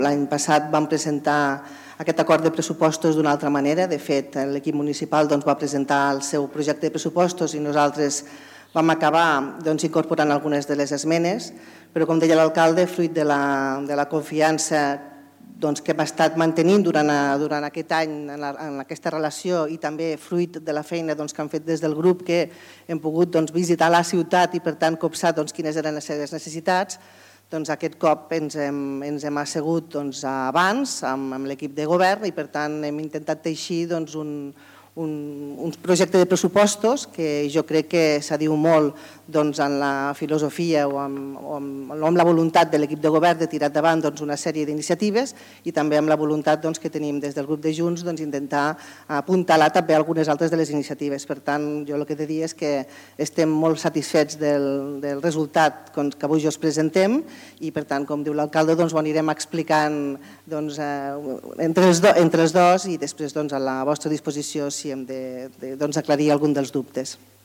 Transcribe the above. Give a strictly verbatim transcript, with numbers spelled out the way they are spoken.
L'any passat vam presentar aquest acord de pressupostos d'una altra manera. De fet, l'equip municipal va presentar el seu projecte de pressupostos i nosaltres vam acabar incorporant algunes de les esmenes, però com deia l'alcalde, fruit de la confiança que hem estat mantenint durant aquest any en aquesta relació i també fruit de la feina que han fet des del grup, que hem pogut visitar la ciutat i per tant copsar quines eren les seves necessitats, aquest cop ens hem assegut abans amb l'equip de govern i per tant hem intentat teixir un projecte de pressupostos que jo crec que s'adiu molt en la filosofia o amb la voluntat de l'equip de govern de tirar endavant una sèrie d'iniciatives i també amb la voluntat que tenim des del grup de Junts d'intentar apuntalar també algunes altres de les iniciatives. Per tant, jo el que he de dir és que estem molt satisfets del resultat que avui us presentem i per tant, com diu l'alcalde, ho anirem explicant entre els dos i després a la vostra disposició si hem d'aclarir algun dels dubtes.